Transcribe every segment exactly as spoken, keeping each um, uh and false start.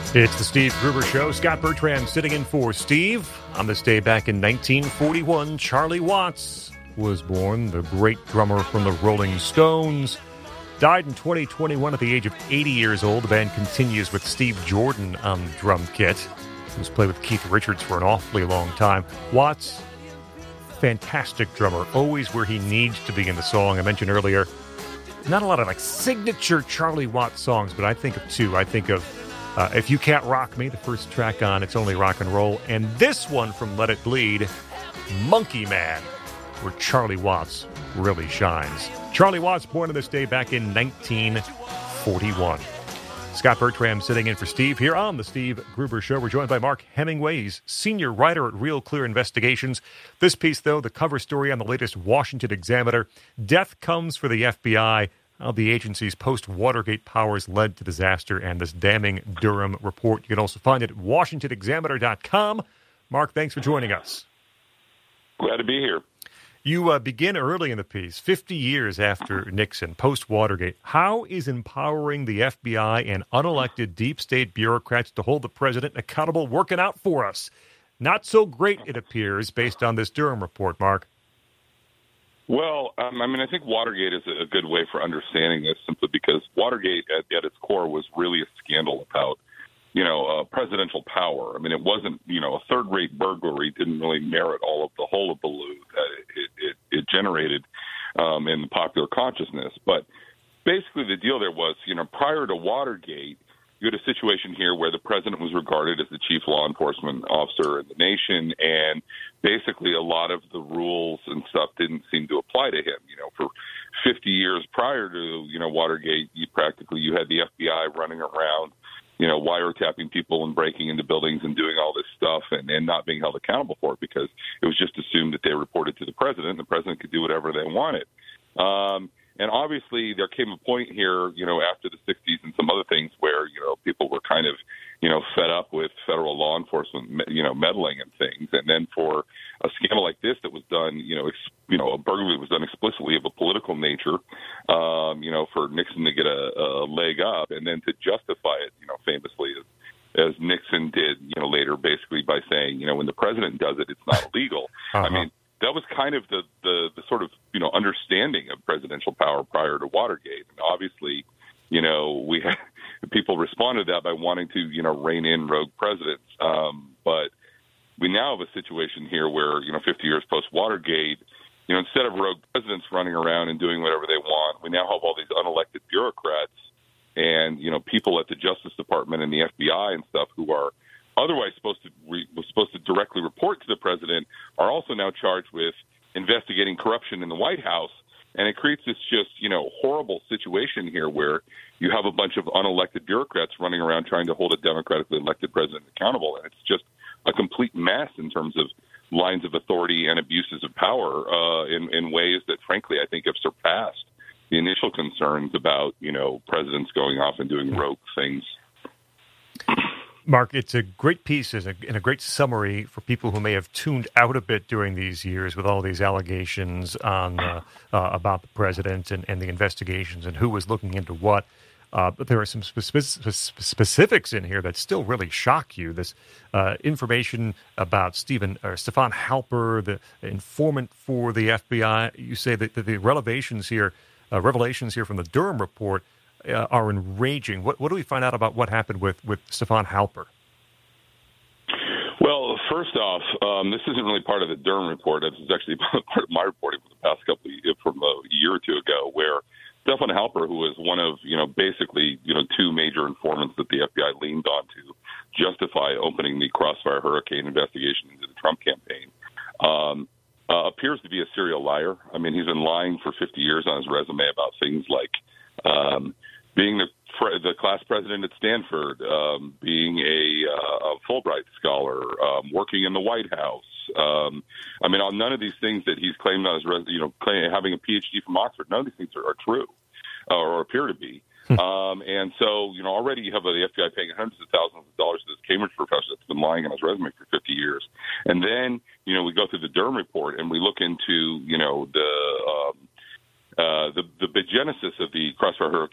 It's the Steve Gruber Show. Scott Bertrand sitting in for Steve. On this day back in nineteen forty-one, Charlie Watts was born, the great drummer from the Rolling Stones. Died in twenty twenty-one at the age of eighty years old. The band continues with Steve Jordan on the drum kit, who's played with Keith Richards for an awfully long time. Watts, fantastic drummer, always where he needs to be in the song. I mentioned earlier, not a lot of like signature Charlie Watts songs, but I think of two. I think of Uh, If You Can't Rock Me, the first track on It's Only Rock and Roll, and this one from Let It Bleed, Monkey Man, where Charlie Watts really shines. Charlie Watts, born on this day back in nineteen forty-one. Scott Bertram sitting in for Steve here on the Steve Gruber Show. We're joined by Mark Hemingway, he's senior writer at Real Clear Investigations. This piece, though, the cover story on the latest Washington Examiner, Death Comes for the F B I. How the agency's post-Watergate powers led to disaster, and this damning Durham report. You can also find it at washington examiner dot com. Mark, thanks for joining us. Glad to be here. You uh, begin early in the piece, fifty years after Nixon, post-Watergate. How is empowering the F B I and unelected deep state bureaucrats to hold the president accountable working out for us? Not so great, it appears, based on this Durham report, Mark. Well, um, I mean, I think Watergate is a good way for understanding this, simply because Watergate, at, at its core, was really a scandal about, you know, uh, presidential power. I mean, it wasn't, you know, a third-rate burglary didn't really merit all of the hullabaloo that it, it, it generated um, in the popular consciousness. But basically the deal there was, you know, prior to Watergate, you had a situation here where the president was regarded as the chief law enforcement officer in the nation, and basically a lot of the rules and stuff didn't seem to apply to him. You know, for fifty years prior to, you know, Watergate, you practically you had the F B I running around, you know, wiretapping people and breaking into buildings and doing all this stuff and, and not being held accountable for it, because it was just assumed that they reported to the president and the president could do whatever they wanted. Um, And obviously there came a point here, you know, after the sixties and some other things where, you know, people were kind of, you know, fed up with federal law enforcement, you know, meddling and things. And then for a scandal like this that was done, you know, ex- you know, a burglary that was done explicitly of a political nature, um, you know, for Nixon to get a, a leg up and then to justify it, you know, famously as, as Nixon did, you know, later basically by saying, you know, when the president does it, it's not illegal. Uh-huh. I mean, that was kind of the, the, the sort of, you know, understanding of presidential power prior to Watergate. And obviously, you know, we had, people responded to that by wanting to, you know, rein in rogue presidents. Um, but we now have a situation here where, you know, fifty years post-Watergate, you know, instead of rogue presidents running around and doing whatever they want, we now have all these unelected bureaucrats and, you know, people at the Justice Department and the F B I and stuff who are otherwise supposed to re, was supposed to directly report to the president, are also now charged with investigating corruption in the White House. And it creates this just, you know, horrible situation here where you have a bunch of unelected bureaucrats running around trying to hold a democratically elected president accountable. And it's just a complete mess in terms of lines of authority and abuses of power uh, in, in ways that, frankly, I think have surpassed the initial concerns about, you know, presidents going off and doing rogue things. Mark, it's a great piece and a, and a great summary for people who may have tuned out a bit during these years with all these allegations on uh, uh, about the president and, and the investigations and who was looking into what. Uh, but there are some spe- specifics in here that still really shock you. This uh, information about Stephen or Stefan Halper, the informant for the F B I. You say that the revelations here, uh, revelations here from the Durham report, Uh, are enraging. What, what do we find out about what happened with, with Stefan Halper? Well, first off, um, this isn't really part of the Durham report. This is actually part of my reporting from the past couple of years, from a year or two ago, where Stefan Halper, who was one of, you know, basically, you know, two major informants that the F B I leaned on to justify opening the Crossfire Hurricane investigation into the Trump campaign, um, uh, appears to be a serial liar. I mean, he's been lying for fifty years on his resume about things like um, being the the class president at Stanford, um, being a, uh, a Fulbright scholar, um, working in the White House. Um, I mean, on none of these things that he's claimed on his, res- you know, claim, having a P H D from Oxford, none of these things are, are true uh, or appear to be. um, and so, you know, already you have the F B I paying hundreds of thousands of dollars to this Cambridge professor that's been lying on his resume for fifty years. And then, you know, we go through the Durham report and we look into, you know, the um, uh, the, the genesis of the Crossfire Hurricane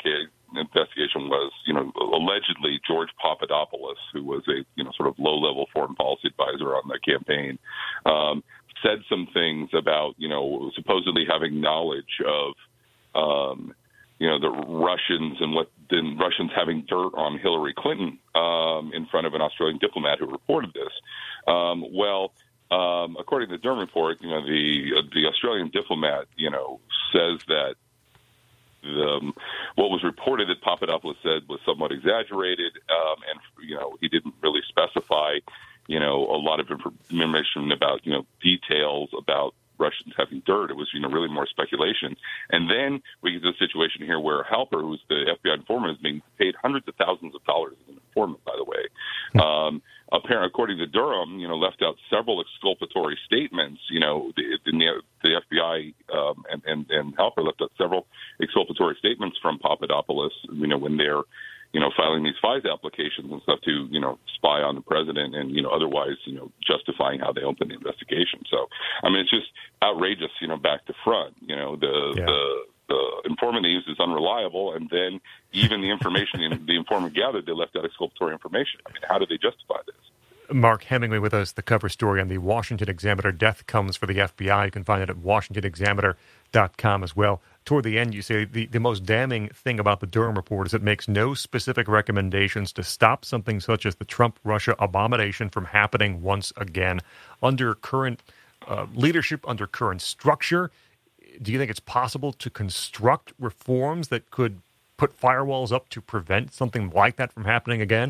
investigation was, you know, allegedly George Papadopoulos, who was a, you know, sort of low-level foreign policy advisor on the campaign, um, said some things about, you know, supposedly having knowledge of, um, you know, the Russians and what the Russians having dirt on Hillary Clinton um, in front of an Australian diplomat who reported this. Um, well, um, according to the Durham report, you know, the uh, the Australian diplomat, you know, says that the, what was reported that Papadopoulos said was somewhat exaggerated, um, and, you know, he didn't really specify, you know, a lot of information about, you know, details about Russians having dirt. It was, you know, really more speculation. And then we get to a situation here where Halper, who's the F B I informant, is being paid hundreds of thousands of dollars as an informant, by the way. Um, apparently, according to Durham, you know, left out several exculpatory statements. You know, the, the, the F B I um, and, and, and Halper left out several exculpatory statements from Papadopoulos, you know, when they're, you know, filing these FISA applications and stuff to, you know, spy on the president and, you know, otherwise, you know, justifying how they opened the investigation. So, I mean, it's just outrageous, you know, back to front. You know, the yeah. the, the informant they used is unreliable, and then even the information the informant gathered, they left out exculpatory information. I mean, how did they justify this? Mark Hemingway with us, the cover story on the Washington Examiner. Death comes for the F B I. You can find it at washington examiner dot com as well. Toward the end, you say the, the most damning thing about the Durham report is it makes no specific recommendations to stop something such as the Trump-Russia abomination from happening once again. Under current uh, leadership, under current structure, do you think it's possible to construct reforms that could put firewalls up to prevent something like that from happening again?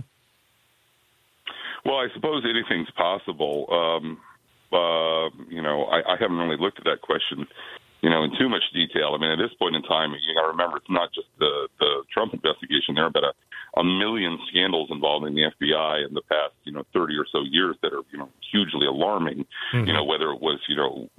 Well, I suppose anything's possible. Um, uh, you know, I, I haven't really looked at that question, you know, in too much detail. I mean, at this point in time, you got to remember it's not just the, the Trump investigation. There are about a, a million scandals involving the F B I in the past, you know, thirty or so years that are, you know, hugely alarming. Mm-hmm. You know, whether it was, you know,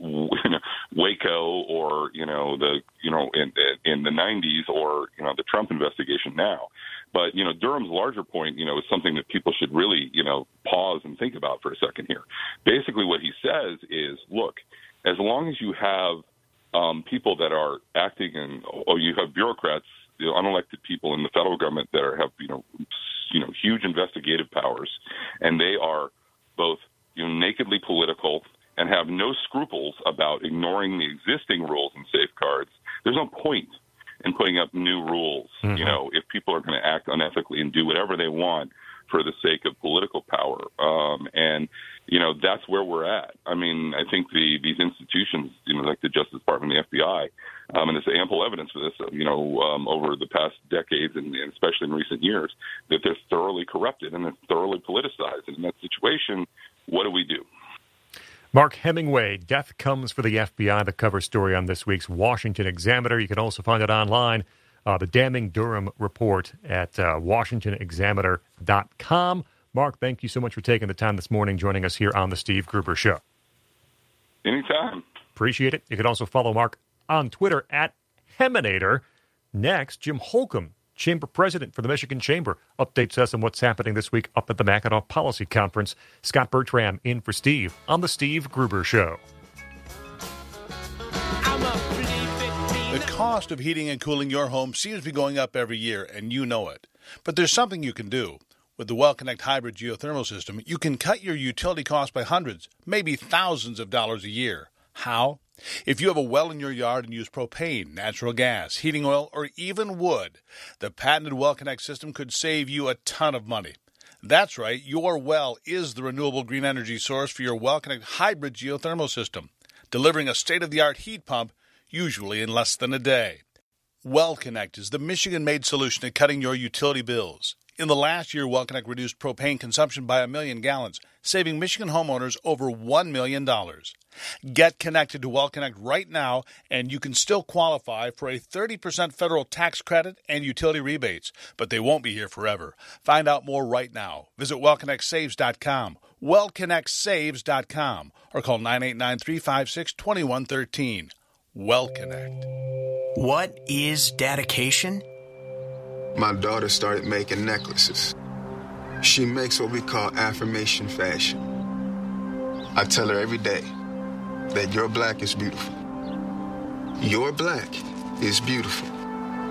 Waco or, you know, the, you know, in in the nineties or, you know, the Trump investigation now. But, you know, Durham's larger point, you know, is something that people should really, you know, pause and think about for a second here. Basically what he says is, look, as long as you have um, people that are acting in, or you have bureaucrats, you know, unelected people in the federal government that are, have, you know, you know, huge investigative powers, and they are both, you know, nakedly political and have no scruples about ignoring the existing rules and safeguards, there's no point in putting up new rules. Mm-hmm. You know, if people are going to act unethically and do whatever they want for the sake of political power. Um, and, you know, that's where we're at. I mean, I think the these institutions, you know, like the Justice Department and the F B I, um, and there's ample evidence for this, you know, um, over the past decades and, and especially in recent years, that they're thoroughly corrupted and they're thoroughly politicized. And in that situation, what do we do? Mark Hemingway, Death Comes for the F B I, the cover story on this week's Washington Examiner. You can also find it online, uh, the damning Durham report at uh, washington examiner dot com. Mark, thank you so much for taking the time this morning, joining us here on the Steve Gruber Show. Anytime. Appreciate it. You can also follow Mark on Twitter at Heminator. Next, Jim Holcomb, Chamber President for the Michigan Chamber, updates us on what's happening this week up at the Mackinac Policy Conference. Scott Bertram in for Steve on the Steve Gruber Show. The cost of heating and cooling your home seems to be going up every year, and you know it. But there's something you can do. With the WellConnect Hybrid Geothermal System, you can cut your utility costs by hundreds, maybe thousands of dollars a year. How? If you have a well in your yard and use propane, natural gas, heating oil, or even wood, the patented WellConnect system could save you a ton of money. That's right, your well is the renewable green energy source for your WellConnect Hybrid Geothermal System, delivering a state-of-the-art heat pump, usually in less than a day. WellConnect is the Michigan-made solution to cutting your utility bills. In the last year, WellConnect reduced propane consumption by a million gallons, saving Michigan homeowners over one million dollars. Get connected to WellConnect right now, and you can still qualify for a thirty percent federal tax credit and utility rebates, but they won't be here forever. Find out more right now. Visit well connect saves dot com, well connect saves dot com, or call nine eight nine, three five six, two one one three. WellConnect. What is dedication? My daughter started making necklaces. She makes what we call affirmation fashion. I tell her every day that your black is beautiful. Your black is beautiful.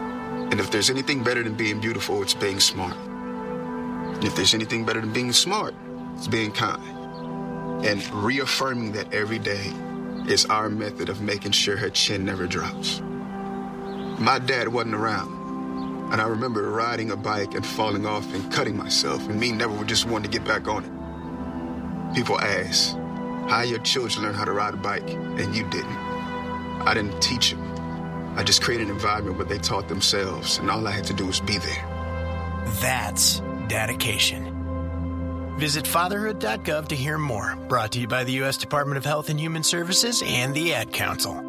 And if there's anything better than being beautiful, it's being smart. And if there's anything better than being smart, it's being kind. And reaffirming that every day is our method of making sure her chin never drops. My dad wasn't around, and I remember riding a bike and falling off and cutting myself, and me never just wanting to get back on it. People ask, how your children learn how to ride a bike, and you didn't. I didn't teach them. I just created an environment where they taught themselves, and all I had to do was be there. That's dedication. Visit fatherhood dot gov to hear more. Brought to you by the U S Department of Health and Human Services and the Ad Council.